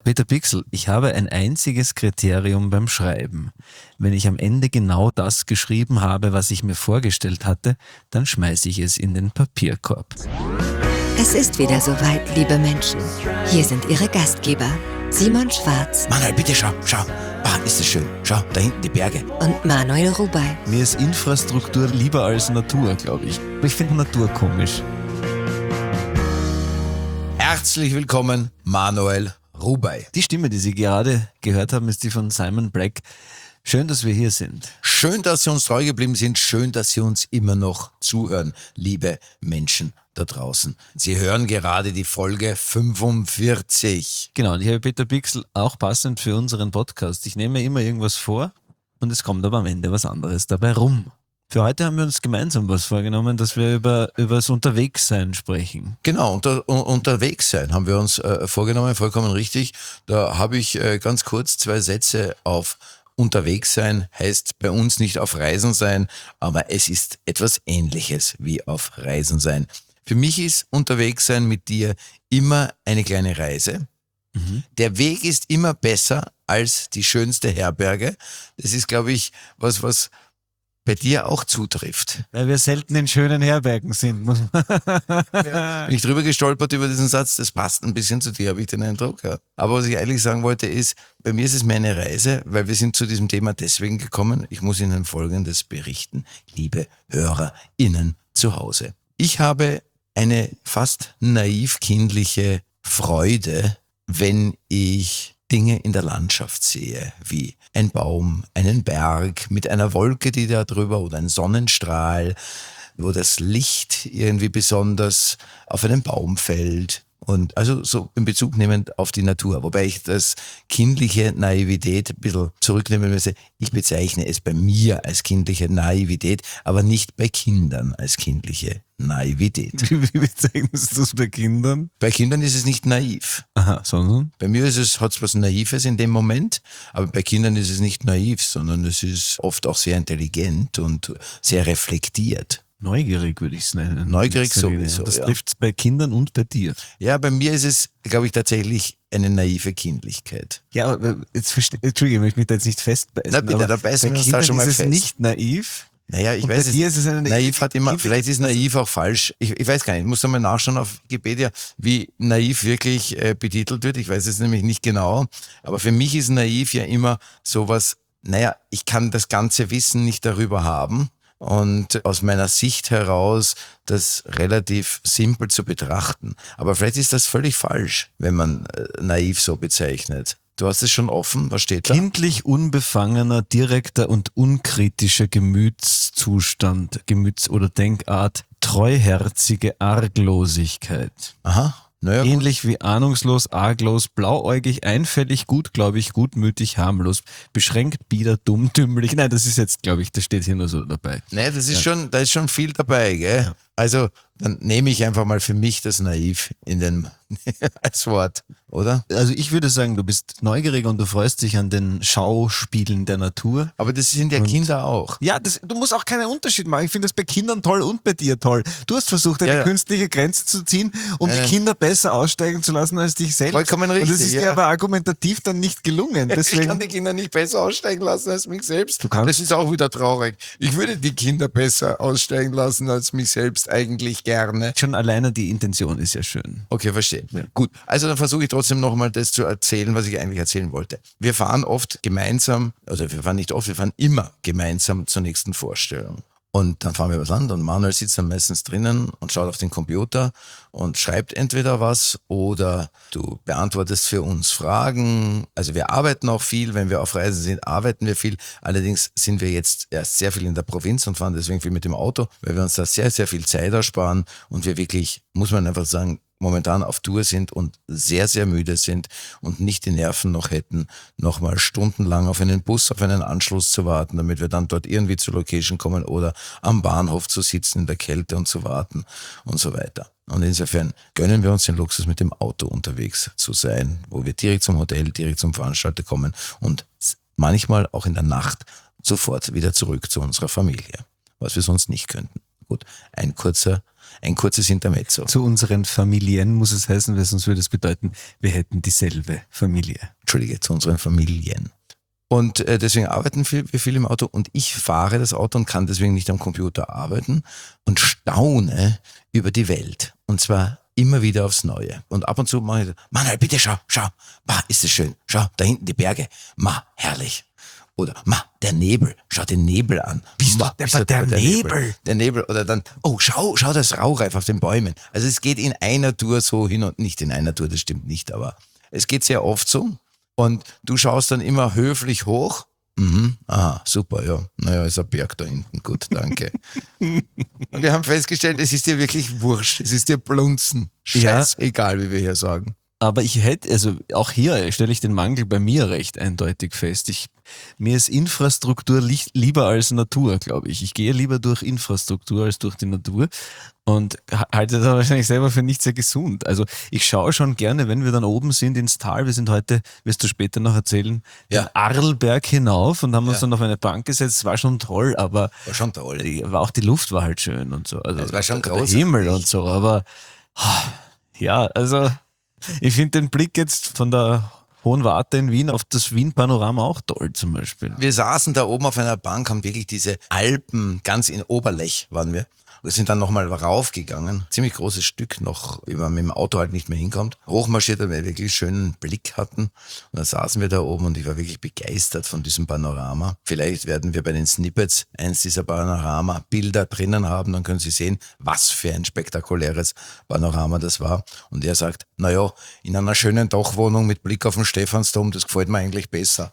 Peter Pixel, ich habe ein einziges Kriterium beim Schreiben. Wenn ich am Ende genau das geschrieben habe, was ich mir vorgestellt hatte, dann schmeiße ich es in den Papierkorb. Es ist wieder soweit, liebe Menschen. Hier sind Ihre Gastgeber, Simon Schwarz Manuel, bitte schau. Ist das schön. Schau, da hinten die Berge. und Manuel Rubey. Mir ist Infrastruktur lieber als Natur, glaube ich. Aber ich finde Natur komisch. Herzlich willkommen, Manuel Rubey. Die Stimme, die Sie gerade gehört haben, ist die von Simon Black. Schön, dass wir hier sind. Schön, dass Sie uns treu geblieben sind. Schön, dass Sie uns immer noch zuhören, liebe Menschen da draußen. Sie hören gerade die Folge 45. Genau, und ich habe Peter Pixel auch passend für unseren Podcast. Ich nehme mir immer irgendwas vor und es kommt aber am Ende was anderes dabei rum. Für heute haben wir uns gemeinsam was vorgenommen, dass wir über das Unterwegssein sprechen. Genau, unterwegs sein haben wir uns vorgenommen, vollkommen richtig. Da habe ich ganz kurz 2 Sätze auf unterwegs sein, heißt bei uns nicht auf Reisen sein, aber es ist etwas Ähnliches wie auf Reisen sein. Für mich ist unterwegs sein mit dir immer eine kleine Reise. Der Weg ist immer besser als die schönste Herberge. Das ist, glaube ich, was bei dir auch zutrifft. Weil wir selten in schönen Herbergen sind, muss man. Bin ich drüber gestolpert über diesen Satz, das passt ein bisschen zu dir, habe ich den Eindruck. Ja. Aber was ich eigentlich sagen wollte ist, bei mir ist es mehr eine Reise, weil wir sind zu diesem Thema deswegen gekommen. Ich muss Ihnen Folgendes berichten, liebe HörerInnen zu Hause. Ich habe eine fast naiv-kindliche Freude, wenn ich Dinge in der Landschaft sehe, wie ein Baum, einen Berg mit einer Wolke, die da drüber oder ein Sonnenstrahl, wo das Licht irgendwie besonders auf einen Baum fällt. Und also so in Bezug nehmend auf die Natur, wobei ich das kindliche Naivität ein bisschen zurücknehmen müsse. Ich bezeichne es bei mir als kindliche Naivität, aber nicht bei Kindern als kindliche Naivität. Wie bezeichnest du das bei Kindern? Bei Kindern ist es nicht naiv. Aha, sondern? Bei mir hat es was Naives in dem Moment, aber bei Kindern ist es nicht naiv, sondern es ist oft auch sehr intelligent und sehr reflektiert. Neugierig würde ich es nennen. Neugierig sowieso, Das ja. trifft es bei Kindern und bei dir. Ja, bei mir ist es, glaube ich, tatsächlich eine naive Kindlichkeit. Ja, aber jetzt Entschuldige, ich möchte mich da jetzt nicht festbeißen. Na bitte, aber da beißen bei wir uns da Kindern schon mal ist es fest. nicht naiv. Naja, ich Und weiß bei dir ist es eine naiv hat immer, vielleicht ist naiv auch falsch. Ich weiß gar nicht, ich muss da mal nachschauen auf Wikipedia, wie naiv wirklich betitelt wird. Ich weiß es nämlich nicht genau. Aber für mich ist naiv ja immer sowas, naja, ich kann das ganze Wissen nicht darüber haben. Und aus meiner Sicht heraus das relativ simpel zu betrachten. Aber vielleicht ist das völlig falsch, wenn man naiv so bezeichnet. Du hast es schon offen, was steht da? Kindlich unbefangener, direkter und unkritischer Gemütszustand, oder Denkart, treuherzige Arglosigkeit. Aha, naja, gut. Ähnlich wie ahnungslos, arglos, blauäugig, einfällig, gutgläubig, gutmütig, harmlos, beschränkt, bieder, dumm, dümmlich. Nein, das ist jetzt, glaube ich, das steht hier nur so dabei. Nee, da ist schon viel dabei, gell? Ja. Also, dann nehme ich einfach mal für mich das naiv als Wort, oder? Also ich würde sagen, du bist neugierig und du freust dich an den Schauspielen der Natur. Aber das sind ja Kinder auch. Ja, du musst auch keinen Unterschied machen. Ich finde das bei Kindern toll und bei dir toll. Du hast versucht, eine Ja. künstliche Grenze zu ziehen, um die Kinder besser aussteigen zu lassen als dich selbst. Vollkommen Und das richtig, ist dir ja. aber argumentativ dann nicht gelungen. Ich kann Deswegen, die Kinder nicht besser aussteigen lassen als mich selbst. Du kannst- Das ist auch wieder traurig. Ich würde die Kinder besser aussteigen lassen als mich selbst eigentlich gerne. schon alleine die Intention ist ja schön. Okay, verstehe. Gut, also dann versuche ich trotzdem nochmal das zu erzählen, was ich eigentlich erzählen wollte. Wir fahren oft gemeinsam, also wir fahren nicht oft, wir fahren immer gemeinsam zur nächsten Vorstellung. Und dann fahren wir übers Land und Manuel sitzt dann meistens drinnen und schaut auf den Computer und schreibt entweder was oder du beantwortest für uns Fragen. Also wir arbeiten auch viel, wenn wir auf Reisen sind, arbeiten wir viel. Allerdings sind wir jetzt erst sehr viel in der Provinz und fahren deswegen viel mit dem Auto, weil wir uns da sehr, sehr viel Zeit ersparen und wir wirklich, muss man einfach sagen, momentan auf Tour sind und sehr, sehr müde sind und nicht die Nerven noch hätten, nochmal stundenlang auf einen Bus, auf einen Anschluss zu warten, damit wir dann dort irgendwie zur Location kommen oder am Bahnhof zu sitzen in der Kälte und zu warten und so weiter. Und insofern gönnen wir uns den Luxus, mit dem Auto unterwegs zu sein, wo wir direkt zum Hotel, direkt zum Veranstalter kommen und manchmal auch in der Nacht sofort wieder zurück zu unserer Familie, was wir sonst nicht könnten. Gut, ein kurzer ein kurzes Intermezzo. Zu unseren Familien muss es heißen, weil sonst würde es bedeuten, wir hätten dieselbe Familie. Entschuldige, zu unseren Familien. Und deswegen arbeiten wir viel im Auto und ich fahre das Auto und kann deswegen nicht am Computer arbeiten und staune über die Welt. Und zwar immer wieder aufs Neue. Und ab und zu mache ich, Manuel, bitte schau, ist das schön. Schau, da hinten die Berge. Herrlich. Oder, der Nebel, schau den Nebel an. Der Nebel? Der Nebel. Oder dann, schau das Rauchreif auf den Bäumen. Also es geht in einer Tour so hin und nicht in einer Tour, das stimmt nicht, aber es geht sehr oft so. Und du schaust dann immer höflich hoch. Super, ja. Naja, ist ein Berg da hinten. Gut, danke. Und wir haben festgestellt, es ist dir wirklich wurscht. Es ist dir Blunzen. Scheißegal, wie wir hier sagen. Aber auch hier stelle ich den Mangel bei mir recht eindeutig fest. Mir ist Infrastruktur lieber als Natur, glaube ich. Ich gehe lieber durch Infrastruktur als durch die Natur und halte das wahrscheinlich selber für nicht sehr gesund. Also ich schaue schon gerne, wenn wir dann oben sind ins Tal. Wir sind heute, wirst du später noch erzählen, den Arlberg hinauf und haben uns dann auf eine Bank gesetzt. Es war schon toll, aber war schon toll. Auch die Luft war halt schön und so. Also es war schon der Himmel und so, aber ich finde den Blick jetzt von der Hohen Warte in Wien auf das Wien-Panorama auch toll zum Beispiel. Wir saßen da oben auf einer Bank, haben wirklich diese Alpen, ganz in Oberlech waren wir. Wir sind dann nochmal raufgegangen, ziemlich großes Stück noch, wie man mit dem Auto halt nicht mehr hinkommt. Hochmarschiert, weil wir wirklich schönen Blick hatten. Und dann saßen wir da oben und ich war wirklich begeistert von diesem Panorama. Vielleicht werden wir bei den Snippets eins dieser Panorama-Bilder drinnen haben, dann können Sie sehen, was für ein spektakuläres Panorama das war. Und er sagt, naja, in einer schönen Dachwohnung mit Blick auf den Stephansdom, das gefällt mir eigentlich besser.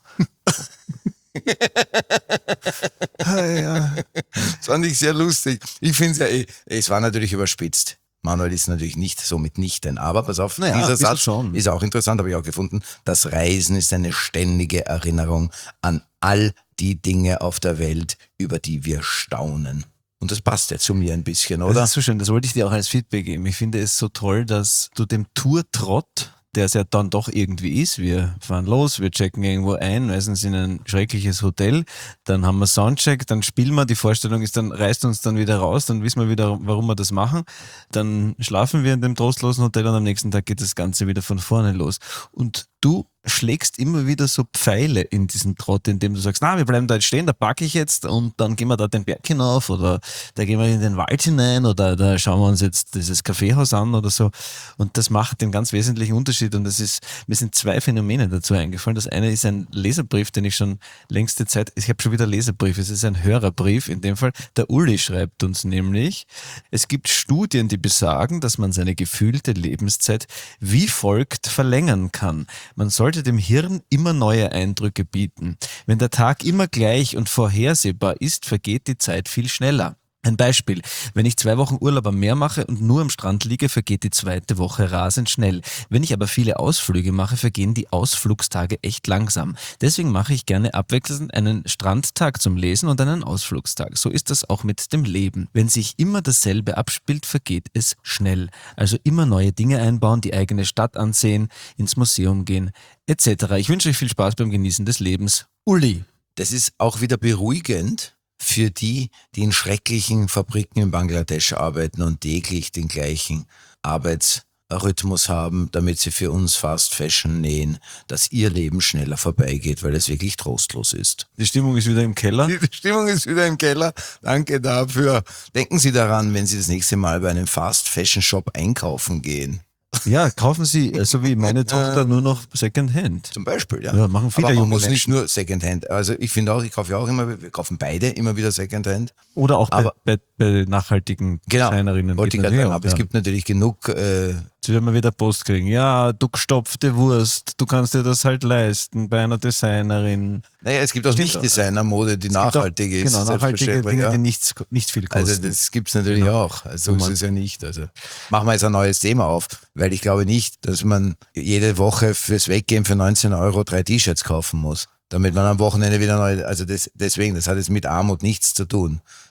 Das fand ich sehr lustig. Ich finde es es war natürlich überspitzt. Manuel ist natürlich nicht so mitnichten, aber pass auf, dieser Satz ist auch interessant, habe ich auch gefunden. Das Reisen ist eine ständige Erinnerung an all die Dinge auf der Welt, über die wir staunen. Und das passt ja zu mir ein bisschen, oder? Das ist so schön, das wollte ich dir auch als Feedback geben. Ich finde es so toll, dass du dem Tourtrott, der es ja dann doch irgendwie ist. Wir fahren los, wir checken irgendwo ein, meistens in ein schreckliches Hotel, dann haben wir Soundcheck, dann spielen wir, die Vorstellung ist dann, reißt uns dann wieder raus, dann wissen wir wieder, warum wir das machen, dann schlafen wir in dem trostlosen Hotel und am nächsten Tag geht das Ganze wieder von vorne los. Und du schlägst immer wieder so Pfeile in diesen Trott, indem du sagst, wir bleiben da jetzt stehen, da packe ich jetzt und dann gehen wir da den Berg hinauf oder da gehen wir in den Wald hinein oder da schauen wir uns jetzt dieses Kaffeehaus an oder so. Und das macht den ganz wesentlichen Unterschied und mir sind zwei Phänomene dazu eingefallen. Das eine ist ein Leserbrief, den ich schon längste Zeit, ich habe schon wieder Leserbrief, es ist ein Hörerbrief in dem Fall. Der Uli schreibt uns nämlich, es gibt Studien, die besagen, dass man seine gefühlte Lebenszeit wie folgt verlängern kann. Man sollte dem Hirn immer neue Eindrücke bieten. Wenn der Tag immer gleich und vorhersehbar ist, vergeht die Zeit viel schneller. Ein Beispiel, wenn ich 2 Wochen Urlaub am Meer mache und nur am Strand liege, vergeht die 2. Woche rasend schnell. Wenn ich aber viele Ausflüge mache, vergehen die Ausflugstage echt langsam. Deswegen mache ich gerne abwechselnd einen Strandtag zum Lesen und einen Ausflugstag. So ist das auch mit dem Leben. Wenn sich immer dasselbe abspielt, vergeht es schnell. Also immer neue Dinge einbauen, die eigene Stadt ansehen, ins Museum gehen, etc. Ich wünsche euch viel Spaß beim Genießen des Lebens. Uli. Das ist auch wieder beruhigend für die in schrecklichen Fabriken in Bangladesch arbeiten und täglich den gleichen Arbeitsrhythmus haben, damit sie für uns Fast Fashion nähen, dass ihr Leben schneller vorbeigeht, weil es wirklich trostlos ist. Die Stimmung ist wieder im Keller. Die Stimmung ist wieder im Keller. Danke dafür. Denken Sie daran, wenn Sie das nächste Mal bei einem Fast Fashion Shop einkaufen gehen. Ja, kaufen Sie, so wie meine Tochter, nur noch Secondhand. Zum Beispiel, ja. Ja, machen viele aber man junge muss Menschen. nicht nur Secondhand. Also ich finde auch, ich kaufe ja auch immer, wir kaufen beide immer wieder Secondhand. Oder auch Aber- bei nachhaltigen Designerinnen. Wollte ich geht gerade das sagen, auch, aber es gibt natürlich genug, Jetzt werden wir wieder Post kriegen. Ja, du gestopfte Wurst, du kannst dir das halt leisten bei einer Designerin. es gibt auch Stimmt. Nicht-Designer-Mode, die nachhaltig ist. Genau, nachhaltige selbstverständlich, Dinge, ja. die nicht viel kosten. Also das gibt's natürlich auch. Also so ist es ja nicht. Also machen wir jetzt ein neues Thema auf, weil ich glaube nicht, dass man jede Woche fürs Weggehen für 19 € 3 T-Shirts kaufen muss, damit man am Wochenende wieder neu, also deswegen, das hat jetzt mit Armut nichts zu tun.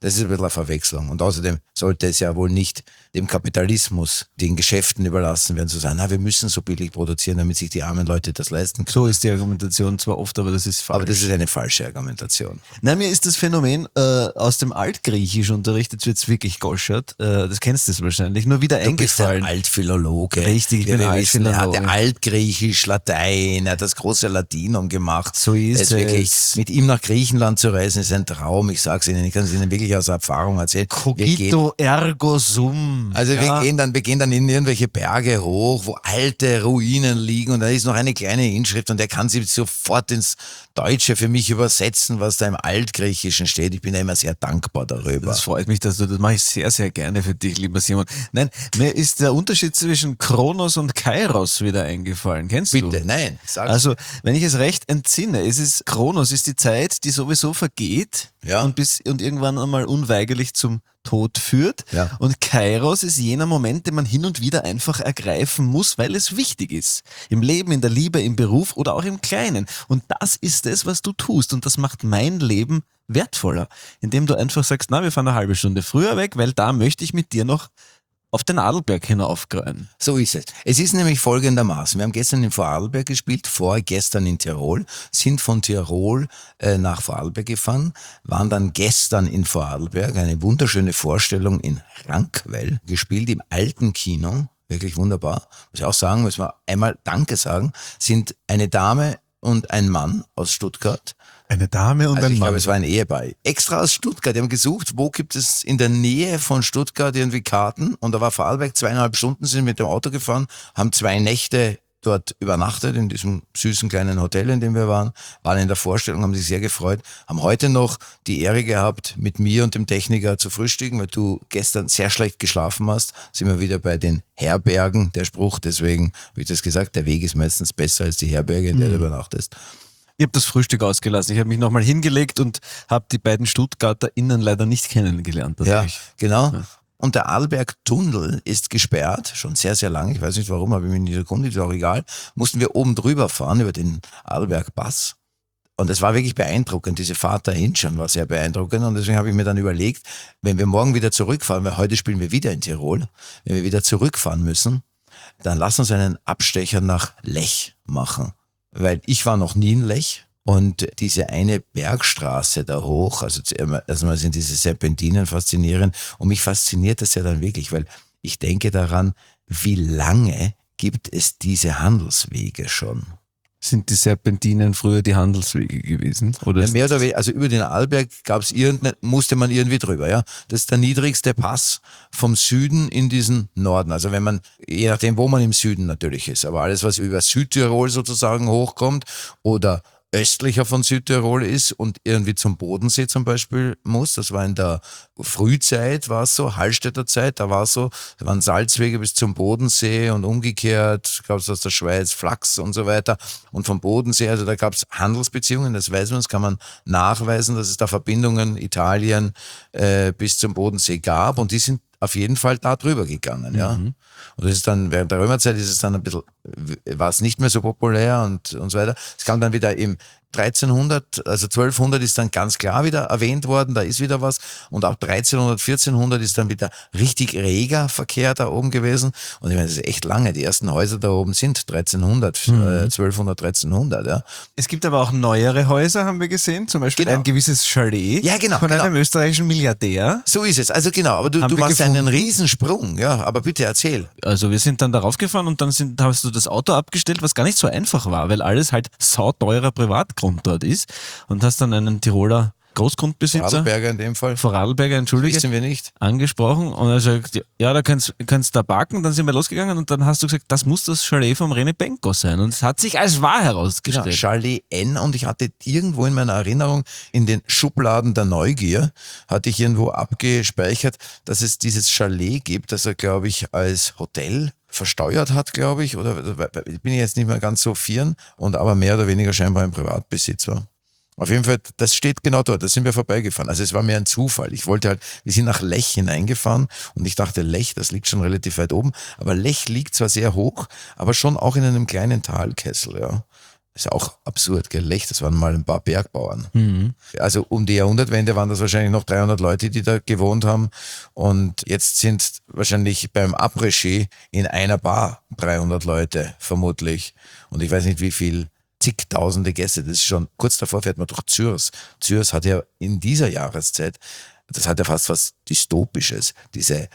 Das ist ein bisschen eine Verwechslung. Und außerdem sollte es ja wohl nicht dem Kapitalismus, den Geschäften überlassen werden, zu sagen, wir müssen so billig produzieren, damit sich die armen Leute das leisten können. So ist die Argumentation zwar oft, aber das ist falsch. Aber das ist eine falsche Argumentation. Nein, mir ist das Phänomen aus dem Altgriechisch unterrichtet, jetzt wird's wirklich goschert, das kennst du wahrscheinlich, nur wieder Du bist eingefallen. ein Altphilologe. Richtig, ich bin Wir ein wissen, er Altphilologe. hatte Altgriechisch, Latein, er hat das große Latinum gemacht. So ist Es wirklich, es. mit ihm nach Griechenland zu reisen, ist ein Traum. Ich sag's Ihnen, ich kann es Ihnen wirklich aus Erfahrung erzählen. Cogito ergo sum. Also wir gehen dann in irgendwelche Berge hoch, wo alte Ruinen liegen und da ist noch eine kleine Inschrift und der kann sie sofort ins Deutsche für mich übersetzen, was da im Altgriechischen steht. Ich bin da immer sehr dankbar darüber. Das freut mich, dass du das mache ich sehr, sehr gerne für dich, lieber Simon. Nein, mir ist der Unterschied zwischen Kronos und Kairos wieder eingefallen. Kennst du? Bitte, nein, sag's. Also, wenn ich es recht entsinne, Kronos ist die Zeit, die sowieso vergeht Ja. und irgendwann einmal unweigerlich zum Tod führt. Ja. Und Kairos ist jener Moment, den man hin und wieder einfach ergreifen muss, weil es wichtig ist. Im Leben, in der Liebe, im Beruf oder auch im Kleinen. Und das ist es, was du tust. Und das macht mein Leben wertvoller. Indem du einfach sagst, wir fahren eine halbe Stunde früher weg, weil da möchte ich mit dir noch auf den Adelberg hinaufgreifen. So ist es. Es ist nämlich folgendermaßen. Wir haben gestern in Vorarlberg gespielt, vorgestern in Tirol, sind von Tirol nach Vorarlberg gefahren, waren dann gestern in Vorarlberg, eine wunderschöne Vorstellung in Rankwell, gespielt im alten Kino, wirklich wunderbar. Muss ich auch sagen, müssen wir einmal Danke sagen, sind eine Dame und ein Mann aus Stuttgart. Eine Dame und Also ein ich Mann. glaube, es war ein Ehepaar. Extra aus Stuttgart. Die haben gesucht, wo gibt es in der Nähe von Stuttgart irgendwie Karten. Und da war Vorarlberg, 2,5 Stunden sind mit dem Auto gefahren, haben 2 Nächte dort übernachtet, in diesem süßen kleinen Hotel, in dem wir waren in der Vorstellung, haben sich sehr gefreut, haben heute noch die Ehre gehabt, mit mir und dem Techniker zu frühstücken, weil du gestern sehr schlecht geschlafen hast, sind wir wieder bei den Herbergen, der Spruch, deswegen habe ich das gesagt, der Weg ist meistens besser als die Herberge, in der du übernachtest. Ich habe das Frühstück ausgelassen. Ich habe mich nochmal hingelegt und habe die beiden StuttgarterInnen leider nicht kennengelernt. Ja, genau. Und der Arlberg-Tunnel ist gesperrt, schon sehr, sehr lang. Ich weiß nicht warum, habe ich mich nicht erkundigt, ist auch egal. Mussten wir oben drüber fahren, über den Arlberg-Pass. Und es war wirklich beeindruckend. Diese Fahrt dahin schon war sehr beeindruckend. Und deswegen habe ich mir dann überlegt, wenn wir morgen wieder zurückfahren, weil heute spielen wir wieder in Tirol, wenn wir wieder zurückfahren müssen, dann lass uns einen Abstecher nach Lech machen. Weil ich war noch nie in Lech und diese eine Bergstraße da hoch, also erstmal sind diese Serpentinen faszinierend und mich fasziniert das ja dann wirklich, weil ich denke daran, wie lange gibt es diese Handelswege schon? Sind die Serpentinen früher die Handelswege gewesen? Oder Ja, mehr oder weniger, also über den Arlberg musste man irgendwie drüber, ja. Das ist der niedrigste Pass vom Süden in diesen Norden. Also wenn man, je nachdem, wo man im Süden natürlich ist, aber alles, was über Südtirol sozusagen hochkommt oder östlicher von Südtirol ist und irgendwie zum Bodensee zum Beispiel muss. Das war in der Frühzeit, war es so, Hallstätter Zeit, da war es so, da waren Salzwege bis zum Bodensee und umgekehrt, gab es aus der Schweiz Flachs und so weiter. Und vom Bodensee, also da gab es Handelsbeziehungen, das weiß man, das kann man nachweisen, dass es da Verbindungen Italien bis zum Bodensee gab und die sind auf jeden Fall da drüber gegangen, ja. Und das ist dann, während der Römerzeit ist es dann ein bisschen, war es nicht mehr so populär und so weiter. Es kam dann wieder im 1300, also 1200 ist dann ganz klar wieder erwähnt worden, da ist wieder was. Und auch 1300, 1400 ist dann wieder richtig reger Verkehr da oben gewesen. Und ich meine, das ist echt lange. Die ersten Häuser da oben sind 1300, 1200, 1300, ja. Es gibt aber auch neuere Häuser, haben wir gesehen, zum Beispiel Genau. ein gewisses Chalet Ja, genau, von genau. einem österreichischen Milliardär. So ist es. Also genau, aber du Haben wir machst gefunden. einen Riesensprung, ja. Aber bitte erzähl. Also wir sind dann darauf gefahren und dann hast du das Auto abgestellt, was gar nicht so einfach war, weil alles halt sauteurer Privatgrund dort ist und hast dann einen Tiroler Großgrundbesitzer, Vorarlberger in dem Fall. Vorarlberger, entschuldige, Wissen wir nicht. angesprochen und er sagt, ja, da kannst da parken. Dann sind wir losgegangen und dann hast du gesagt, das muss das Chalet vom René Benko sein. Und es hat sich als wahr Genau, herausgestellt. Chalet N und ich hatte irgendwo in meiner Erinnerung in den Schubladen der Neugier, hatte ich irgendwo abgespeichert, dass es dieses Chalet gibt, das er, glaube ich, als Hotel versteuert hat, glaube ich, oder bin ich jetzt nicht mehr ganz so firm und aber mehr oder weniger scheinbar ein Privatbesitz war. Auf jeden Fall, das steht genau dort, da sind wir vorbeigefahren. Also es war mehr ein Zufall. Ich wollte halt, wir sind nach Lech hineingefahren und ich dachte, Lech, das liegt schon relativ weit oben, aber Lech liegt zwar sehr hoch, aber schon auch in einem kleinen Talkessel, ja. ist ja auch absurd, gell? Lech, das waren mal ein paar Bergbauern. Mhm. Also um die Jahrhundertwende waren das wahrscheinlich noch 300 Leute, die da gewohnt haben. Und jetzt sind wahrscheinlich beim Après-Ski in einer Bar 300 Leute, vermutlich. Und ich weiß nicht, wie viel, zigtausende Gäste. Das ist schon, kurz davor fährt man durch Zürs. Zürs hat ja in dieser Jahreszeit, das hat ja fast was Dystopisches. Diese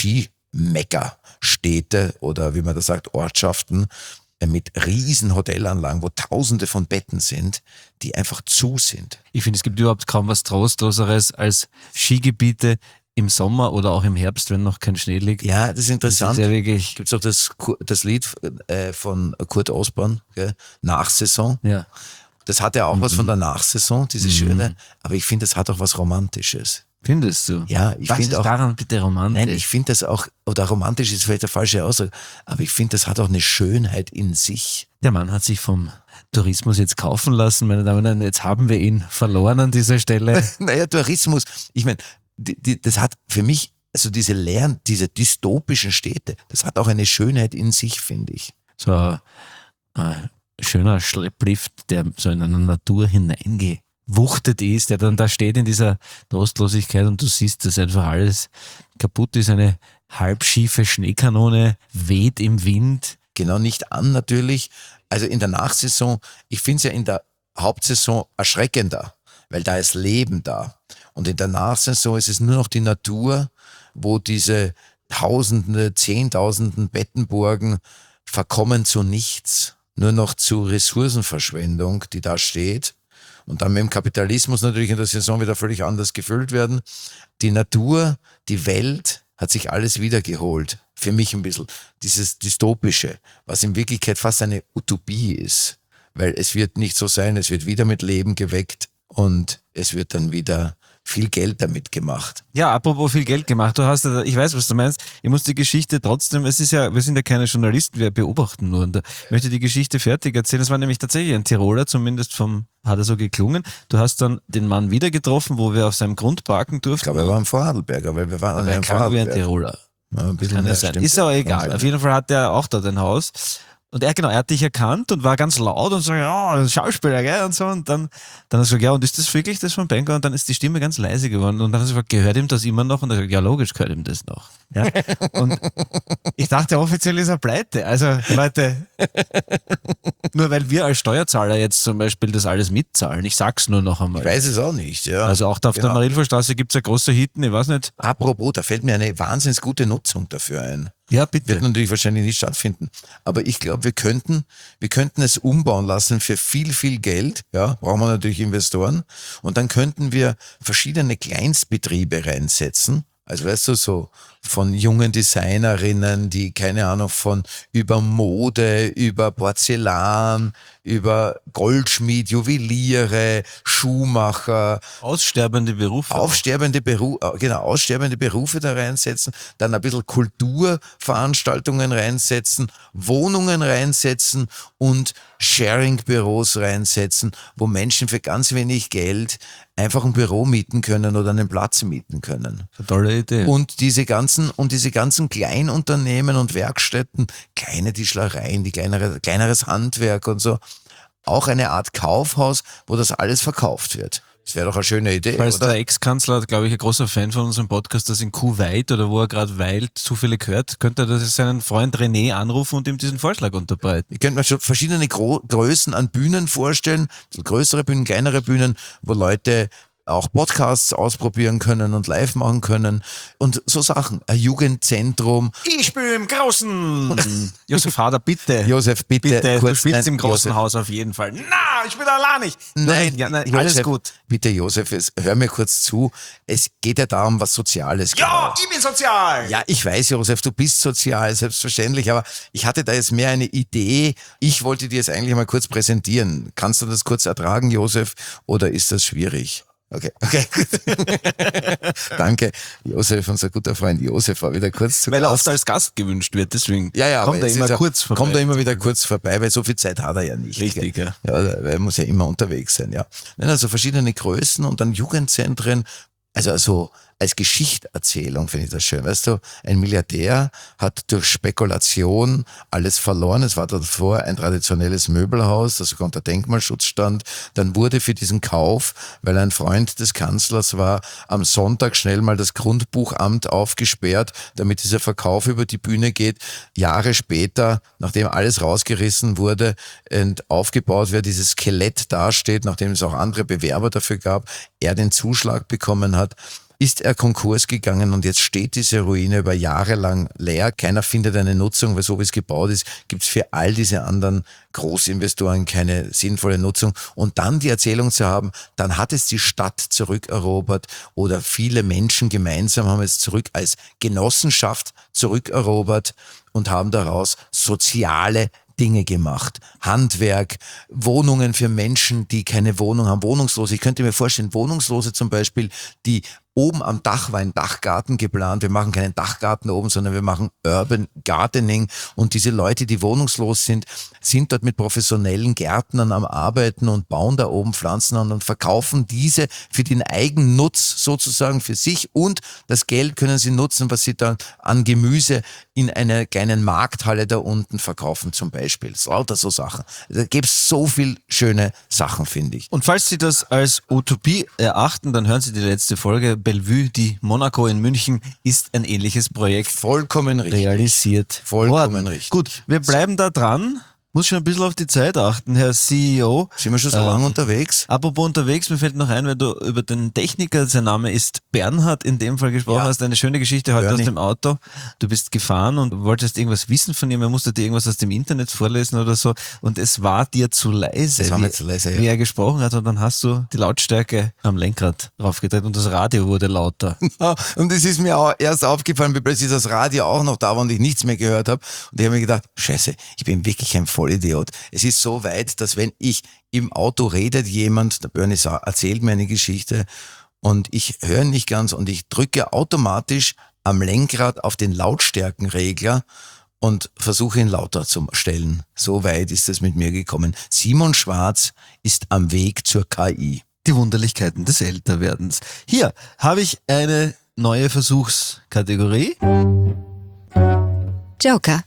Ski-Mekka-Städte oder wie man das sagt, Ortschaften, mit riesen Hotelanlagen, wo Tausende von Betten sind, die einfach zu sind. Ich finde, es gibt überhaupt kaum was Trostloseres als Skigebiete im Sommer oder auch im Herbst, wenn noch kein Schnee liegt. Ja, das ist interessant. Das ist ja wirklich, Gibt's auch das Lied von Kurt Osborn, gell? Nachsaison. ja. Das hat ja auch was von der Nachsaison, diese schöne, aber ich finde, das hat auch was Romantisches. Findest du? Ja, ich Was finde ist auch, daran bitte romantisch? nein, ich finde das auch, oder romantisch ist vielleicht der falsche Ausdruck, aber ich finde, das hat auch eine Schönheit in sich. Der Mann hat sich vom Tourismus jetzt kaufen lassen, meine Damen und Herren. Jetzt haben wir ihn verloren an dieser Stelle. Naja, Tourismus, ich meine, das hat für mich, also diese leeren, diese dystopischen Städte, das hat auch eine Schönheit in sich, finde ich. So ein schöner Schlepplift, der so in eine Natur hineingewuchtet ist, der dann da steht in dieser Trostlosigkeit und du siehst, dass einfach alles kaputt ist. Eine halbschiefe Schneekanone weht im Wind. Genau, nicht an natürlich. Also in der Nachsaison, ich finde es ja in der Hauptsaison erschreckender, weil da ist Leben da. Und in der Nachsaison ist es nur noch die Natur, wo diese Tausende, Zehntausenden Bettenburgen verkommen zu nichts, nur noch zu Ressourcenverschwendung, die da steht. Und dann mit dem Kapitalismus natürlich in der Saison wieder völlig anders gefüllt werden. Die Natur, die Welt hat sich alles wiedergeholt. Für mich ein bisschen dieses Dystopische, was in Wirklichkeit fast eine Utopie ist. Weil es wird nicht so sein, es wird wieder mit Leben geweckt und es wird dann wieder viel Geld damit gemacht. Ja, apropos viel Geld gemacht. Du hast, ich weiß, was du meinst. Ich muss die Geschichte trotzdem, es ist ja, wir sind ja keine Journalisten, wir beobachten nur. Und ich möchte die Geschichte fertig erzählen. Es war nämlich tatsächlich ein Tiroler, zumindest hat er so geklungen. Du hast dann den Mann wieder getroffen, wo wir auf seinem Grund parken durften. Ich glaube, er war ein Vorarlberger, weil wir waren an Er einem klang wie ein Vorarlberg. Tiroler. Ja, ein bisschen Kann mehr, ja sein. stimmt. Ist aber Kann egal. sein. Auf jeden Fall hat er auch dort ein Haus. Und er hat dich erkannt und war ganz laut und so, ja, Schauspieler, gell, und so. Und dann hat er gesagt, ja, und ist das wirklich das von Benko? Und dann ist die Stimme ganz leise geworden. Und dann hat er gesagt, gehört ihm das immer noch? Und er sagt, ja, logisch gehört ihm das noch. Ja. Und ich dachte, offiziell ist er pleite. Also, Leute, nur weil wir als Steuerzahler jetzt zum Beispiel das alles mitzahlen, ich sag's nur noch einmal. Ich weiß es auch nicht, ja. Also auch da auf der Genau. Marilferstraße gibt's ja große Hitten, ich weiß nicht. Apropos, da fällt mir eine wahnsinnig gute Nutzung dafür ein. Ja, Wird bitte. natürlich wahrscheinlich nicht stattfinden. Aber ich glaube, wir könnten es umbauen lassen für viel, viel Geld. Ja, brauchen wir natürlich Investoren. Und dann könnten wir verschiedene Kleinstbetriebe reinsetzen. Also weißt du, so von jungen Designerinnen, die, keine Ahnung, über Mode, über Porzellan, über Goldschmied, Juweliere, Schuhmacher, Aussterbende Berufe. aussterbende Berufe da reinsetzen, dann ein bisschen Kulturveranstaltungen reinsetzen, Wohnungen reinsetzen und Sharing-Büros reinsetzen, wo Menschen für ganz wenig Geld einfach ein Büro mieten können oder einen Platz mieten können. Eine tolle Idee. Und diese ganzen Kleinunternehmen und Werkstätten, kleine Tischlereien, kleineres Handwerk und so, auch eine Art Kaufhaus, wo das alles verkauft wird. Das wäre doch eine schöne Idee, Falls oder? der Ex-Kanzler, glaube ich, ein großer Fan von unserem Podcast, das in Kuwait oder wo er gerade weilt, zufällig hört, könnte er seinen Freund René anrufen und ihm diesen Vorschlag unterbreiten. Ich könnte mir schon verschiedene Größen an Bühnen vorstellen, so größere Bühnen, kleinere Bühnen, wo Leute auch Podcasts ausprobieren können und live machen können und so Sachen. Ein Jugendzentrum. Ich spiele im Großen! Josef Hader, bitte. Josef, bitte. Du kurz, spielst nein, im großen Josef. Haus auf jeden Fall. Na, ich bin allein nicht. Nein, Ja, nein, Josef, alles gut. Bitte, Josef, hör mir kurz zu. Es geht ja darum, was Soziales. Ja, ich bin sozial. Ja, ich weiß, Josef, du bist sozial, selbstverständlich, aber ich hatte da jetzt mehr eine Idee. Ich wollte dir jetzt eigentlich mal kurz präsentieren. Kannst du das kurz ertragen, Josef, oder ist das schwierig? Okay, gut. Danke, Josef, unser guter Freund Josef war wieder kurz zu Weil er Gast. oft als Gast gewünscht wird, deswegen Ja, kommt aber er jetzt immer ist kurz vorbei. Kommt er immer wieder kurz vorbei, weil so viel Zeit hat er ja nicht. Richtig, gell? ja. Ja, er muss ja immer unterwegs sein, ja. Nein, also verschiedene Größen und dann Jugendzentren, also als Geschichterzählung finde ich das schön. Weißt du, ein Milliardär hat durch Spekulation alles verloren. Es war davor ein traditionelles Möbelhaus, das sogar unter Denkmalschutz stand. Dann wurde für diesen Kauf, weil er ein Freund des Kanzlers war, am Sonntag schnell mal das Grundbuchamt aufgesperrt, damit dieser Verkauf über die Bühne geht. Jahre später, nachdem alles rausgerissen wurde und aufgebaut wird, dieses Skelett dasteht, nachdem es auch andere Bewerber dafür gab, er den Zuschlag bekommen hat, ist er Konkurs gegangen und jetzt steht diese Ruine über Jahre lang leer. Keiner findet eine Nutzung, weil so wie es gebaut ist, gibt es für all diese anderen Großinvestoren keine sinnvolle Nutzung. Und dann die Erzählung zu haben, dann hat es die Stadt zurückerobert oder viele Menschen gemeinsam haben es zurück als Genossenschaft zurückerobert und haben daraus soziale Dinge gemacht. Handwerk, Wohnungen für Menschen, die keine Wohnung haben, Wohnungslose. Ich könnte mir vorstellen, Wohnungslose zum Beispiel, die oben am Dach war ein Dachgarten geplant. Wir machen keinen Dachgarten oben, sondern wir machen Urban Gardening. Und diese Leute, die wohnungslos sind, sind dort mit professionellen Gärtnern am Arbeiten und bauen da oben Pflanzen an und verkaufen diese für den Eigennutz sozusagen für sich. Und das Geld können sie nutzen, was sie dann an Gemüse in einer kleinen Markthalle da unten verkaufen zum Beispiel. So lauter so Sachen. Da gibt es so viel schöne Sachen, finde ich. Und falls Sie das als Utopie erachten, dann hören Sie die letzte Folge. Bellevue, die Monaco in München, ist ein ähnliches Projekt Vollkommen richtig. realisiert. Vollkommen richtig. Gut, wir bleiben da dran. Muss schon ein bisschen auf die Zeit achten, Herr CEO. Sind wir schon so lange unterwegs? Apropos unterwegs, mir fällt noch ein, weil du über den Techniker, sein Name ist Bernhard, in dem Fall gesprochen hast, eine schöne Geschichte heute Bernie. aus dem Auto. Du bist gefahren und wolltest irgendwas wissen von ihm, er musste dir irgendwas aus dem Internet vorlesen oder so und es war dir zu leise, Es war mir zu leise, ja. wie er gesprochen hat und dann hast du die Lautstärke am Lenkrad draufgedreht und das Radio wurde lauter. Und es ist mir auch erst aufgefallen, wie plötzlich das Radio auch noch da war und ich nichts mehr gehört habe. Und ich habe mir gedacht, scheiße, ich bin wirklich ein Vollidiot. Es ist so weit, dass wenn ich im Auto redet jemand, der Bernie erzählt mir eine Geschichte und ich höre nicht ganz und ich drücke automatisch am Lenkrad auf den Lautstärkenregler und versuche ihn lauter zu stellen. So weit ist es mit mir gekommen. Simon Schwarz ist am Weg zur KI. Die Wunderlichkeiten des Älterwerdens. Hier habe ich eine neue Versuchskategorie. Joker.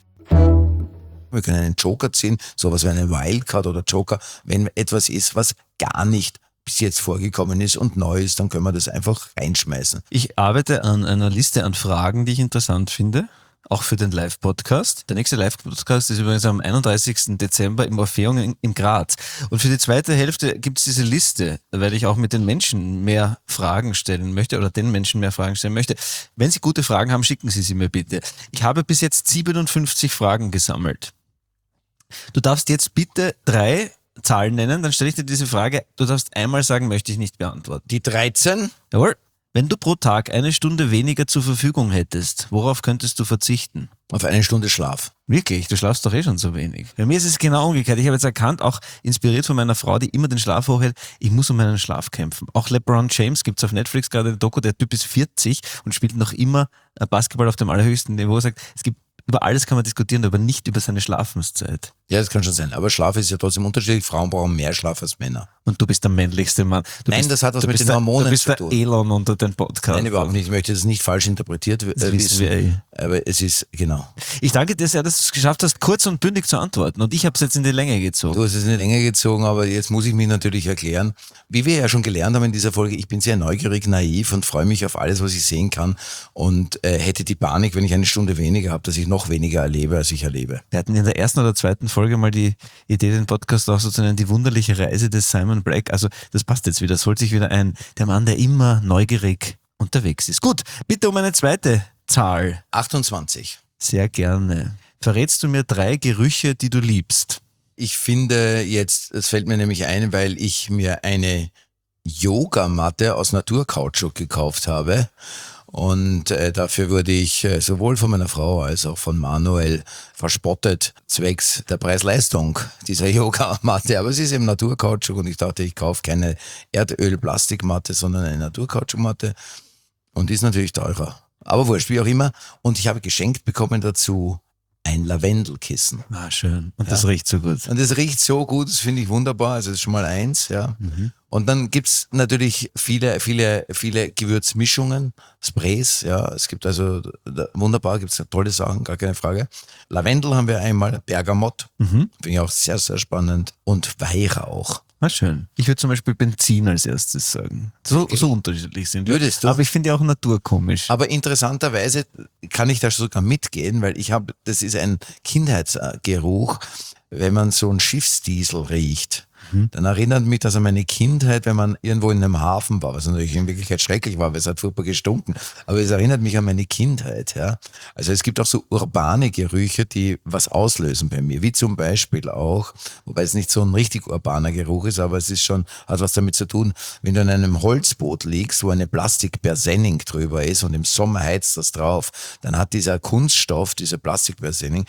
Wir können einen Joker ziehen, sowas wie eine Wildcard oder Joker. Wenn etwas ist, was gar nicht bis jetzt vorgekommen ist und neu ist, dann können wir das einfach reinschmeißen. Ich arbeite an einer Liste an Fragen, die ich interessant finde, auch für den Live-Podcast. Der nächste Live-Podcast ist übrigens am 31. Dezember im Orpheum in Graz. Und für die zweite Hälfte gibt es diese Liste, weil ich auch mit den Menschen mehr Fragen stellen möchte oder den Menschen mehr Fragen stellen möchte. Wenn Sie gute Fragen haben, schicken Sie mir bitte. Ich habe bis jetzt 57 Fragen gesammelt. Du darfst jetzt bitte 3 Zahlen nennen, dann stelle ich dir diese Frage. Du darfst einmal sagen, möchte ich nicht beantworten. Die 13? Jawohl. Wenn du pro Tag 1 Stunde weniger zur Verfügung hättest, worauf könntest du verzichten? Auf 1 Stunde Schlaf. Wirklich? Du schlafst doch eh schon so wenig. Bei mir ist es genau umgekehrt. Ich habe jetzt erkannt, auch inspiriert von meiner Frau, die immer den Schlaf hochhält, ich muss um meinen Schlaf kämpfen. Auch LeBron James gibt's auf Netflix gerade eine Doku, der Typ ist 40 und spielt noch immer Basketball auf dem allerhöchsten Niveau. Er sagt, es gibt über alles kann man diskutieren, aber nicht über seine Schlafenszeit. Ja, das kann schon sein. Aber Schlaf ist ja trotzdem unterschiedlich. Frauen brauchen mehr Schlaf als Männer. Und du bist der männlichste Mann. Nein, das hat was mit den Hormonen zu tun. Du bist zu tun. der Elon unter den Podcast. Nein, überhaupt nicht. Ich möchte das nicht falsch interpretiert Das wissen wir eh. Aber es ist, genau. Ich danke dir sehr, dass du es geschafft hast, kurz und bündig zu antworten. Und ich habe es jetzt in die Länge gezogen. Du hast es in die Länge gezogen, aber jetzt muss ich mich natürlich erklären. Wie wir ja schon gelernt haben in dieser Folge, ich bin sehr neugierig, naiv und freue mich auf alles, was ich sehen kann. Und hätte die Panik, wenn ich 1 Stunde weniger habe, dass ich noch weniger erlebe, als ich erlebe. Wir hatten in der ersten oder zweiten Folge mal die Idee, den Podcast auch so zu nennen, die wunderliche Reise des Simon Black. Also das passt jetzt wieder, das holt sich wieder ein. Der Mann, der immer neugierig unterwegs ist. Gut, bitte um eine zweite Zahl. 28. Sehr gerne. Verrätst du mir 3 Gerüche, die du liebst? Ich finde jetzt, es fällt mir nämlich ein, weil ich mir eine Yogamatte aus Naturkautschuk gekauft habe. Und dafür wurde ich sowohl von meiner Frau als auch von Manuel verspottet, zwecks der Preis-Leistung dieser Yogamatte. Aber es ist eben Naturkautschuk und ich dachte, ich kaufe keine Erdöl-Plastikmatte, sondern eine Naturkautschukmatte. Und die ist natürlich teurer. Aber wurscht, wie auch immer. Und ich habe geschenkt bekommen dazu ein Lavendelkissen. Ah, schön. Und das riecht so gut. Und das riecht so gut, das finde ich wunderbar. Also das ist schon mal eins, ja. Und dann gibt's natürlich viele Gewürzmischungen, Sprays, ja. Es gibt also wunderbar, gibt's tolle Sachen, gar keine Frage. Lavendel haben wir einmal, Bergamott, finde ich auch sehr, sehr spannend. Und Weihrauch. Ah, schön. Ich würde zum Beispiel Benzin als erstes sagen. So unterschiedlich sind wir. Würdest du? Aber ich finde ja auch naturkomisch. Aber interessanterweise kann ich da sogar mitgehen, weil das ist ein Kindheitsgeruch, wenn man so einen Schiffsdiesel riecht. Dann erinnert mich das an meine Kindheit, wenn man irgendwo in einem Hafen war, was natürlich in Wirklichkeit schrecklich war, weil es hat furchtbar gestunken. Aber es erinnert mich an meine Kindheit, ja. Also es gibt auch so urbane Gerüche, die was auslösen bei mir, wie zum Beispiel auch, wobei es nicht so ein richtig urbaner Geruch ist, aber es ist schon, hat was damit zu tun, wenn du in einem Holzboot liegst, wo eine Plastikpersenning drüber ist und im Sommer heizt das drauf, dann hat dieser Kunststoff, diese Plastikpersenning,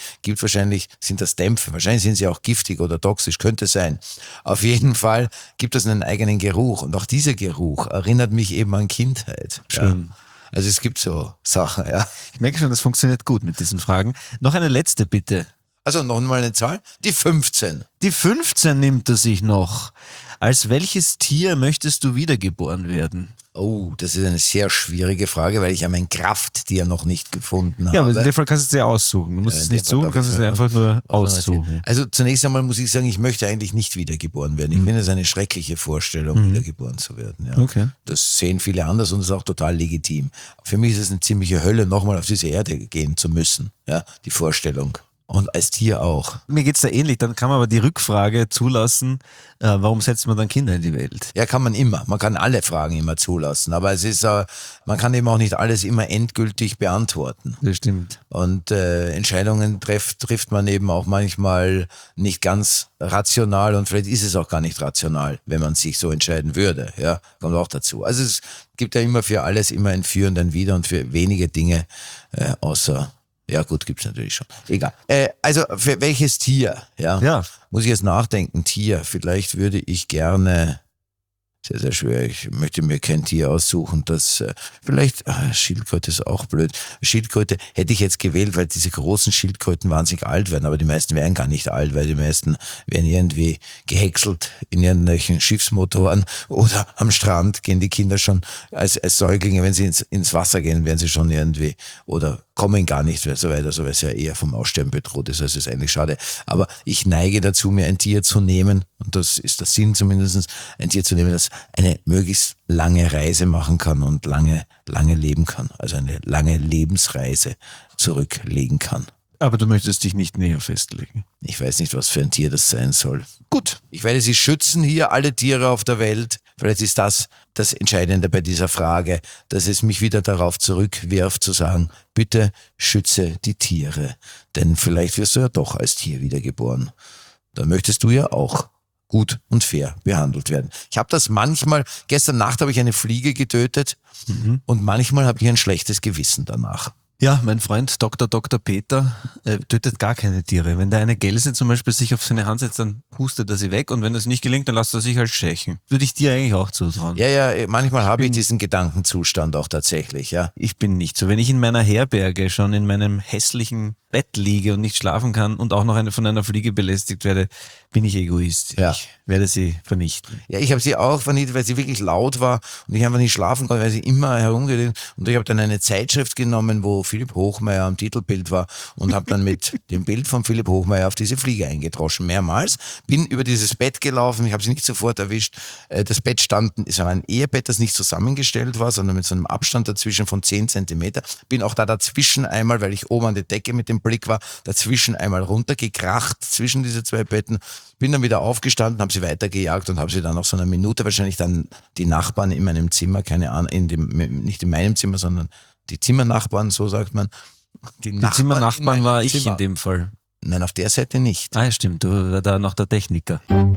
sind das Dämpfe, wahrscheinlich sind sie auch giftig oder toxisch, könnte sein. Auf jeden Fall gibt es einen eigenen Geruch und auch dieser Geruch erinnert mich eben an Kindheit. Schön. Ja. Also es gibt so Sachen, ja. Ich merke schon, das funktioniert gut mit diesen Fragen. Noch eine letzte bitte. Also noch mal eine Zahl, die 15. Die 15 nimmt er sich noch. Als welches Tier möchtest du wiedergeboren werden? Oh, das ist eine sehr schwierige Frage, weil ich ja mein Krafttier noch nicht gefunden habe. Ja, aber in dem Fall kannst du es dir aussuchen. Du musst es nicht suchen, du kannst es dir einfach nur aussuchen. Also zunächst einmal muss ich sagen, ich möchte eigentlich nicht wiedergeboren werden. Ich finde es eine schreckliche Vorstellung, wiedergeboren zu werden. Ja. Okay. Das sehen viele anders und das ist auch total legitim. Für mich ist es eine ziemliche Hölle, nochmal auf diese Erde gehen zu müssen. Ja, die Vorstellung. Und als Tier auch. Mir geht's da ähnlich. Dann kann man aber die Rückfrage zulassen, warum setzt man dann Kinder in die Welt? Ja, kann man immer. Man kann alle Fragen immer zulassen. Aber es ist, man kann eben auch nicht alles immer endgültig beantworten. Das stimmt. Und Entscheidungen trifft man eben auch manchmal nicht ganz rational und vielleicht ist es auch gar nicht rational, wenn man sich so entscheiden würde. Ja, kommt auch dazu. Also es gibt ja immer für alles immer ein Für und ein Wider und für wenige Dinge außer... Ja gut, gibt's natürlich schon. Egal. Also für welches Tier? Ja. Muss ich jetzt nachdenken. Tier. Vielleicht würde ich gerne, sehr, sehr schwer, ich möchte mir kein Tier aussuchen, das vielleicht, Schildkröte ist auch blöd. Schildkröte hätte ich jetzt gewählt, weil diese großen Schildkröten wahnsinnig alt werden, aber die meisten werden gar nicht alt, weil die meisten werden irgendwie gehäckselt in irgendwelchen Schiffsmotoren oder am Strand gehen die Kinder schon als Säuglinge, wenn sie ins Wasser gehen, werden sie schon irgendwie oder kommen gar nicht mehr so weiter, so weil es ja eher vom Aussterben bedroht ist, also ist eigentlich schade. Aber ich neige dazu, mir ein Tier zu nehmen, und das ist der Sinn zumindest, ein Tier zu nehmen, das eine möglichst lange Reise machen kann und lange leben kann, also eine lange Lebensreise zurücklegen kann. Aber du möchtest dich nicht näher festlegen. Ich weiß nicht, was für ein Tier das sein soll. Gut, ich werde Sie schützen hier, alle Tiere auf der Welt. Vielleicht ist das Entscheidende bei dieser Frage, dass es mich wieder darauf zurückwirft, zu sagen, bitte schütze die Tiere. Denn vielleicht wirst du ja doch als Tier wiedergeboren. Dann möchtest du ja auch gut und fair behandelt werden. Ich habe das manchmal, gestern Nacht habe ich eine Fliege getötet und manchmal habe ich ein schlechtes Gewissen danach. Ja, mein Freund Dr. Peter tötet gar keine Tiere. Wenn da eine Gelse zum Beispiel sich auf seine Hand setzt, dann pustet er sie weg und wenn das nicht gelingt, dann lässt er sich halt stechen. Würde ich dir eigentlich auch zutrauen. Ja, manchmal habe ich diesen Gedankenzustand auch tatsächlich, ja. Ich bin nicht so. Wenn ich in meiner Herberge schon in meinem hässlichen Bett liege und nicht schlafen kann und auch noch von einer Fliege belästigt werde, bin ich Egoist. Ja. Ich werde sie vernichten. Ja, ich habe sie auch vernichtet, weil sie wirklich laut war und ich einfach nicht schlafen konnte, weil sie immer herumgeredet. Und ich habe dann eine Zeitschrift genommen, wo Philipp Hochmeier am Titelbild war und habe dann mit dem Bild von Philipp Hochmeier auf diese Fliege eingedroschen, mehrmals. Bin über dieses Bett gelaufen, ich habe sie nicht sofort erwischt. Das Bett es war ein Ehebett, das nicht zusammengestellt war, sondern mit so einem Abstand dazwischen von 10 Zentimeter. Bin auch da dazwischen einmal, weil ich oben an der Decke mit dem Blick war, dazwischen einmal runtergekracht zwischen diese zwei Betten. Bin dann wieder aufgestanden, habe sie weitergejagt und habe sie dann nach so einer Minute wahrscheinlich dann die Nachbarn in meinem Zimmer, keine Ahnung, nicht in meinem Zimmer, sondern die Zimmernachbarn, so sagt man. Die Zimmernachbarn war ich in dem Fall. Nein, auf der Seite nicht. Ah ja, stimmt, du war da noch der Techniker.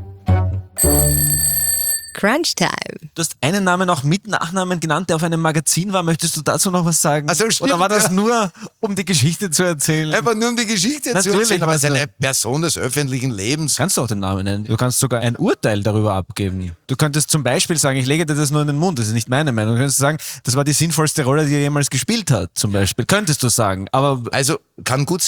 Crunch Time. Du hast einen Namen auch mit Nachnamen genannt, der auf einem Magazin war. Möchtest du dazu noch was sagen? Also stimmt, oder war das nur, um die Geschichte zu erzählen? Einfach nur um die Geschichte zu erzählen, aber es ist eine Person des öffentlichen Lebens. Kannst du auch den Namen nennen. Du kannst sogar ein Urteil darüber abgeben. Du könntest zum Beispiel sagen, ich lege dir das nur in den Mund, das ist nicht meine Meinung. Du könntest sagen, das war die sinnvollste Rolle, die er jemals gespielt hat, zum Beispiel. Könntest du sagen, aber... Also, kann gut sein.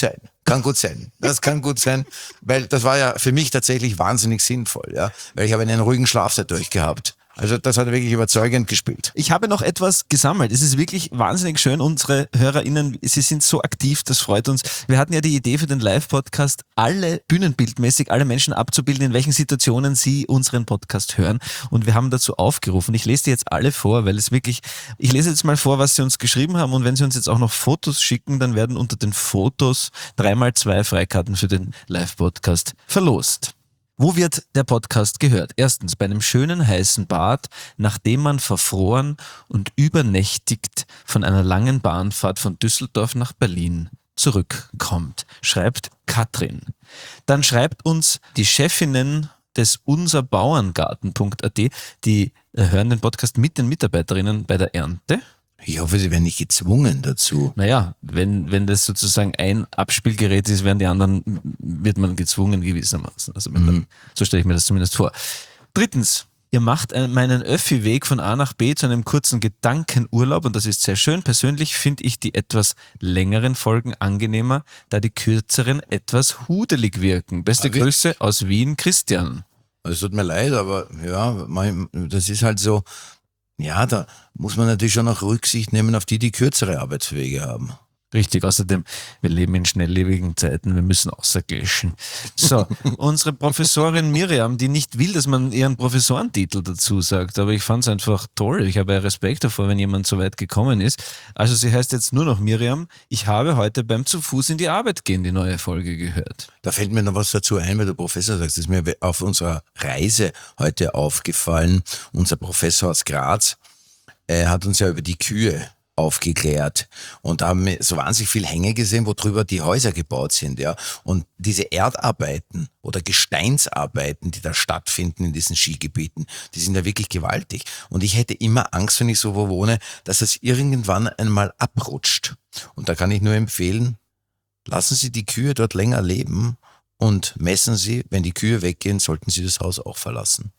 Kann gut sein. Das kann gut sein, weil das war ja für mich tatsächlich wahnsinnig sinnvoll, ja, weil ich habe einen ruhigen Schlaf dadurch gehabt. Also das hat wirklich überzeugend gespielt. Ich habe noch etwas gesammelt. Es ist wirklich wahnsinnig schön. Unsere HörerInnen, sie sind so aktiv, das freut uns. Wir hatten ja die Idee für den Live-Podcast, alle bühnenbildmäßig, alle Menschen abzubilden, in welchen Situationen sie unseren Podcast hören. Und wir haben dazu aufgerufen. Ich lese die jetzt alle vor, weil es wirklich, ich lese jetzt mal vor, was sie uns geschrieben haben. Und wenn sie uns jetzt auch noch Fotos schicken, dann werden unter den Fotos 3x2 Freikarten für den Live-Podcast verlost. Wo wird der Podcast gehört? Erstens, bei einem schönen heißen Bad, nachdem man verfroren und übernächtigt von einer langen Bahnfahrt von Düsseldorf nach Berlin zurückkommt, schreibt Katrin. Dann schreibt uns die Chefinnen des unserbauerngarten.at, die hören den Podcast mit den Mitarbeiterinnen bei der Ernte. Ich hoffe, sie werden nicht gezwungen dazu. Naja, wenn das sozusagen ein Abspielgerät ist, werden die anderen, wird man gezwungen gewissermaßen. Also so stelle ich mir das zumindest vor. Drittens, ihr macht meinen Öffi-Weg von A nach B zu einem kurzen Gedankenurlaub und das ist sehr schön. Persönlich finde ich die etwas längeren Folgen angenehmer, da die kürzeren etwas hudelig wirken. Beste Grüße aus Wien, Christian. Es tut mir leid, aber ja, das ist halt so. Ja, da muss man natürlich schon auch Rücksicht nehmen auf die kürzere Arbeitswege haben. Richtig, außerdem, wir leben in schnelllebigen Zeiten, wir müssen außergleischen. So, unsere Professorin Miriam, die nicht will, dass man ihren Professorentitel dazu sagt, aber ich fand es einfach toll. Ich habe ja Respekt davor, wenn jemand so weit gekommen ist. Also sie heißt jetzt nur noch Miriam. Ich habe heute beim Zu Fuß in die Arbeit gehen die neue Folge gehört. Da fällt mir noch was dazu ein, weil du Professor sagst. Das ist mir auf unserer Reise heute aufgefallen. Unser Professor aus Graz hat uns ja über die Kühe aufgeklärt und da haben wir so wahnsinnig viel Hänge gesehen, wo drüber die Häuser gebaut sind, ja. Und diese Erdarbeiten oder Gesteinsarbeiten, die da stattfinden in diesen Skigebieten, die sind ja wirklich gewaltig. Und ich hätte immer Angst, wenn ich so wo wohne, dass es irgendwann einmal abrutscht. Und da kann ich nur empfehlen, lassen Sie die Kühe dort länger leben und messen Sie, wenn die Kühe weggehen, sollten Sie das Haus auch verlassen.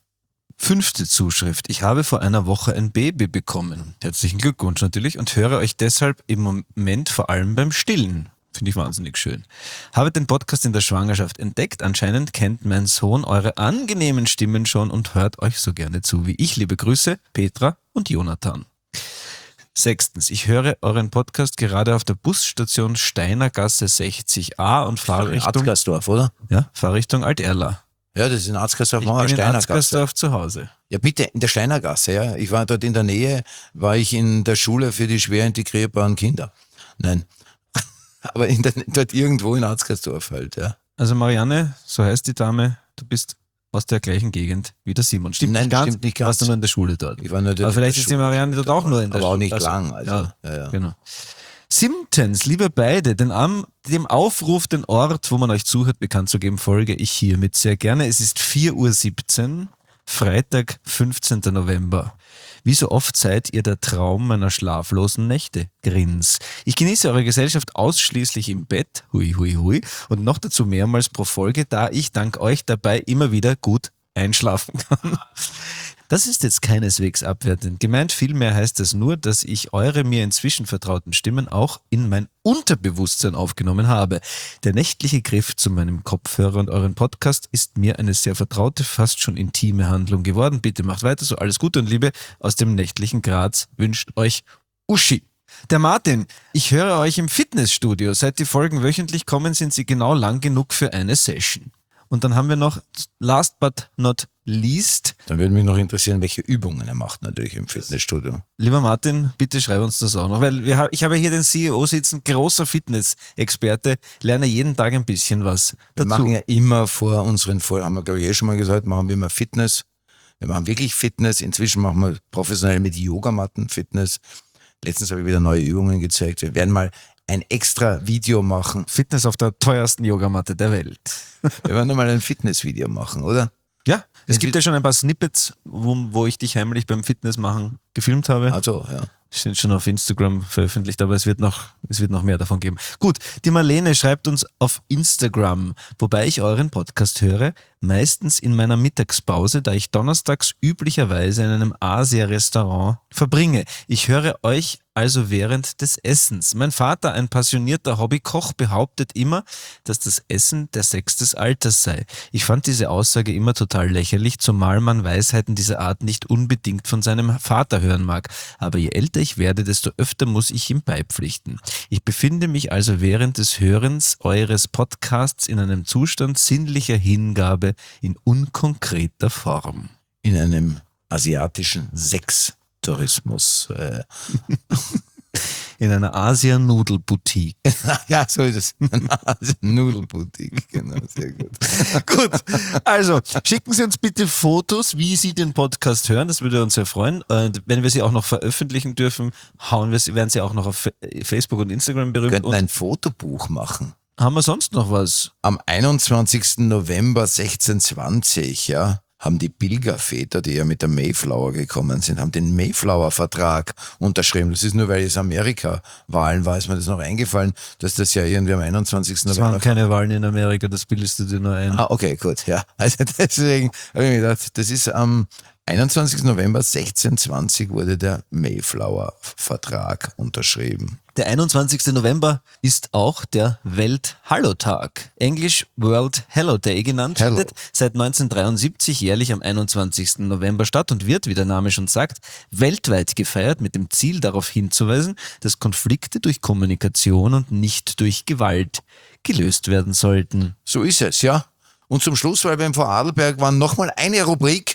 5. Zuschrift. Ich habe vor einer Woche ein Baby bekommen. Herzlichen Glückwunsch natürlich und höre euch deshalb im Moment vor allem beim Stillen. Finde ich wahnsinnig schön. Habe den Podcast in der Schwangerschaft entdeckt. Anscheinend kennt mein Sohn eure angenehmen Stimmen schon und hört euch so gerne zu wie ich. Liebe Grüße, Petra und Jonathan. 6. Ich höre euren Podcast gerade auf der Busstation Steinergasse 60a und fahre Richtung Atzgersdorf, oder? Ja, fahre Richtung Alt-Erla. Ja, das ist in Atzgersdorf, Ich bin in Steinergasse. Atzgersdorf zu Hause. Ja, bitte, in der Steinergasse, ja. Ich war dort in der Nähe, war ich in der Schule für die schwer integrierbaren Kinder. Nein. Aber dort irgendwo in Atzgersdorf halt, ja. Also Marianne, so heißt die Dame, du bist aus der gleichen Gegend wie der Simon. Stimmt Nein, nicht ganz? stimmt nicht ganz. Warst du nur in der Schule dort? Ich war nur dort Aber in vielleicht der ist die Schule. Marianne dort auch nur in der Aber auch Schule. nicht lang, also. Ja. Genau. 7. Liebe beide, dem Aufruf, den Ort, wo man euch zuhört, bekannt zu geben, folge ich hiermit sehr gerne. Es ist 4:17 Uhr, Freitag, 15. November. Wie so oft seid ihr der Traum meiner schlaflosen Nächte. Grins. Ich genieße eure Gesellschaft ausschließlich im Bett, hui hui hui, und noch dazu mehrmals pro Folge, da ich dank euch dabei immer wieder gut einschlafen kann. Das ist jetzt keineswegs abwertend. Gemeint vielmehr heißt es nur, dass ich eure mir inzwischen vertrauten Stimmen auch in mein Unterbewusstsein aufgenommen habe. Der nächtliche Griff zu meinem Kopfhörer und euren Podcast ist mir eine sehr vertraute, fast schon intime Handlung geworden. Bitte macht weiter so. Alles Gute und Liebe aus dem nächtlichen Graz wünscht euch Uschi. Der Martin, ich höre euch im Fitnessstudio. Seit die Folgen wöchentlich kommen, sind sie genau lang genug für eine Session. Und dann haben wir noch, last but not least. Dann würde mich noch interessieren, welche Übungen er macht natürlich im Fitnessstudio. Lieber Martin, bitte schreib uns das auch noch, weil ich habe hier den CEO sitzen, großer Fitness-Experte, lerne jeden Tag ein bisschen was Wir dazu. machen ja immer vor unseren Folgen, haben wir glaube ich schon mal gesagt, machen wir immer Fitness. Wir machen wirklich Fitness. Inzwischen machen wir professionell mit Yogamatten Fitness. Letztens habe ich wieder neue Übungen gezeigt. Wir werden mal ein extra Video machen. Fitness auf der teuersten Yogamatte der Welt. Wir werden mal ein Fitnessvideo machen, oder? Ja, es gibt ja schon ein paar Snippets, wo ich dich heimlich beim Fitness machen gefilmt habe. Also, ja. Sind schon auf Instagram veröffentlicht, aber es wird noch mehr davon geben. Gut, die Marlene schreibt uns auf Instagram, wobei ich euren Podcast höre, meistens in meiner Mittagspause, da ich donnerstags üblicherweise in einem Asia-Restaurant verbringe. Ich höre euch also während des Essens. Mein Vater, ein passionierter Hobbykoch, behauptet immer, dass das Essen der Sex des Alters sei. Ich fand diese Aussage immer total lächerlich, zumal man Weisheiten dieser Art nicht unbedingt von seinem Vater hören mag. Aber je älter ich werde, desto öfter muss ich ihm beipflichten. Ich befinde mich also während des Hörens eures Podcasts in einem Zustand sinnlicher Hingabe in unkonkreter Form. In einem asiatischen Sextourismus. In einer Asien-Nudelboutique. Ja, so ist es. Also Nudelboutique, genau, sehr gut. Gut, also schicken Sie uns bitte Fotos, wie Sie den Podcast hören, das würde uns sehr freuen. Und wenn wir sie auch noch veröffentlichen dürfen, werden sie auch noch auf Facebook und Instagram Wir berühmt. könnten Und ein Fotobuch machen. haben wir sonst noch was? Am 21. November 1620, ja, haben die Pilgerväter, die ja mit der Mayflower gekommen sind, haben den Mayflower-Vertrag unterschrieben. Das ist nur, weil es Amerika-Wahlen war, ist mir das noch eingefallen, dass das ja irgendwie am 21. Es November... waren keine Wahlen in Amerika, das bildest du dir nur ein. Ah, okay, gut, ja. Also deswegen habe ich mir gedacht, das ist am 21. November 1620 wurde der Mayflower-Vertrag unterschrieben. Der 21. November ist auch der Welt-Hallo-Tag, englisch World Hello Day genannt, Hello. findet seit 1973 jährlich am 21. November statt und wird, wie der Name schon sagt, weltweit gefeiert mit dem Ziel darauf hinzuweisen, dass Konflikte durch Kommunikation und nicht durch Gewalt gelöst werden sollten. So ist es, ja. Und zum Schluss, weil wir im Vorarlberg waren, nochmal eine Rubrik.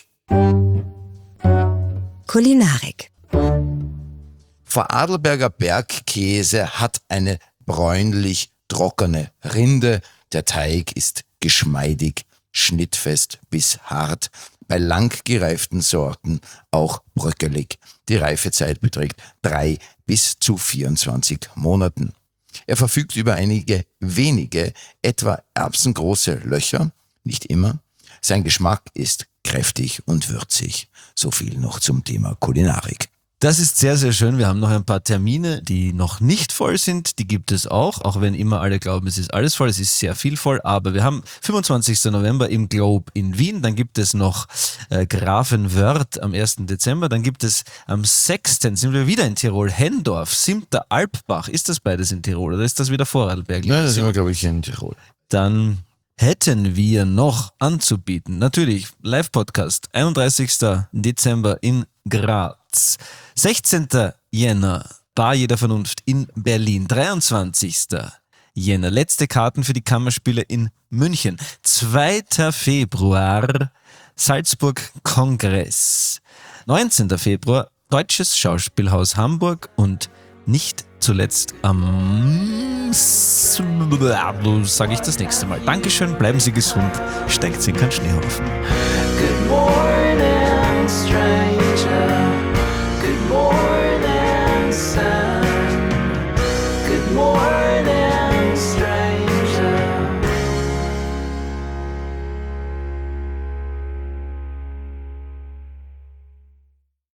Kulinarik. Vorarlberger Bergkäse hat eine bräunlich trockene Rinde. Der Teig ist geschmeidig, schnittfest bis hart. Bei lang gereiften Sorten auch bröckelig. Die Reifezeit beträgt 3 bis zu 24 Monaten. Er verfügt über einige wenige, etwa erbsengroße Löcher, nicht immer. Sein Geschmack ist kräftig und würzig. So viel noch zum Thema Kulinarik. Das ist sehr, sehr schön. Wir haben noch ein paar Termine, die noch nicht voll sind. Die gibt es auch wenn immer alle glauben, es ist alles voll. Es ist sehr viel voll, aber wir haben 25. November im Globe in Wien. Dann gibt es noch Grafenwörth am 1. Dezember. Dann gibt es am 6. sind wir wieder in Tirol. Hendorf, Simter, Alpbach. Ist das beides in Tirol oder ist das wieder Vorarlberg? Ja, das sind wir, glaube ich, in Tirol. Dann hätten wir noch anzubieten, natürlich Live-Podcast, 31. Dezember in Graz, 16. Jänner, Bar jeder Vernunft in Berlin, 23. Jänner, letzte Karten für die Kammerspiele in München, 2. Februar, Salzburg Kongress, 19. Februar, Deutsches Schauspielhaus Hamburg und nicht zuletzt sage ich das nächste Mal. Dankeschön, bleiben Sie gesund, steigt Sie in keinen Schneehaufen. Good morning.